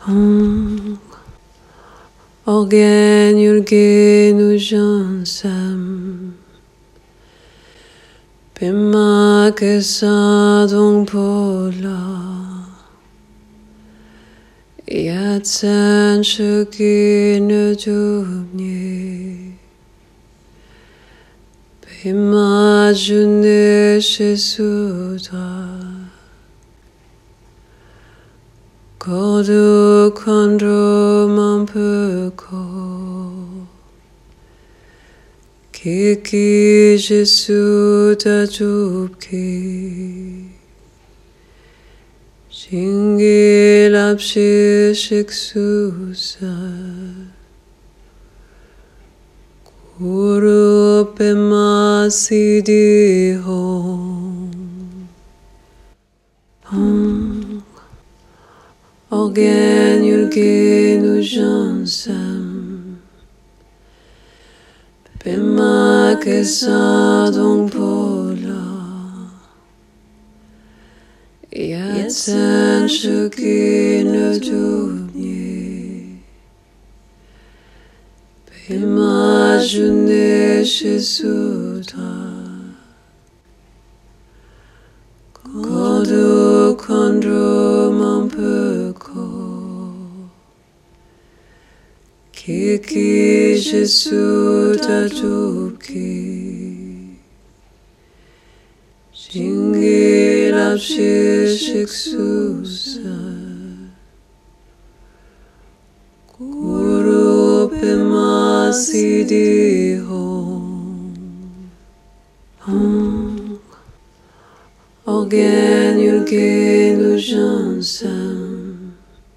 Organ yurgenu jansam Pima kesadong pola Yatsan shukinu dubni Pima june shesudra Kodu kondro mampuko Kiki Jesu tajubki Shingi lapshi shiksusa Guru pema sidi hom Organ yurgenu jansam Pima kesadong pola Yatsan shukinu dubni Pima june shesudra Kodu kondro mampuko Kiki Jesu tajubki Shingi lapshi shiksusa Guru pema sidi hom Organ yurgenu jansam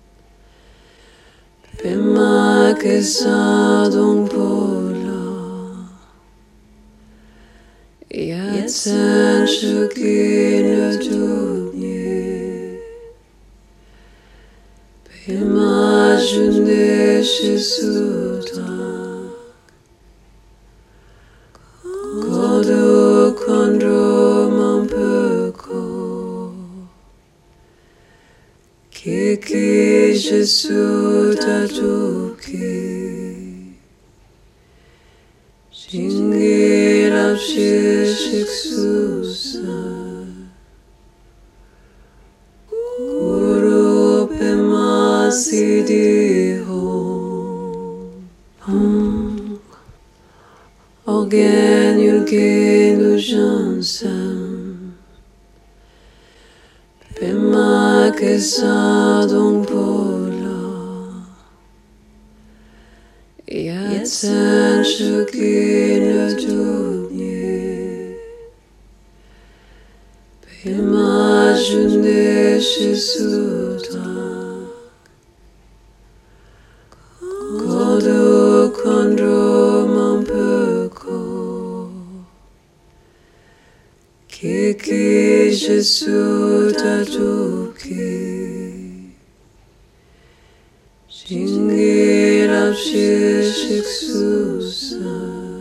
Pima kesadong pola Yatsan shukinu dubni Pima june shesudra Kodu kondro mampuko Kiki Jesu tajubki Shingi lapshi shiksusa Guru pema sidi hom Organ yurgenu jansam Pima kesadong pola Yatsan shukinu dubni Pima june shesudra Kodu kondro mampuko Kiki Jesu tajubki Shingi lapshi shiksusa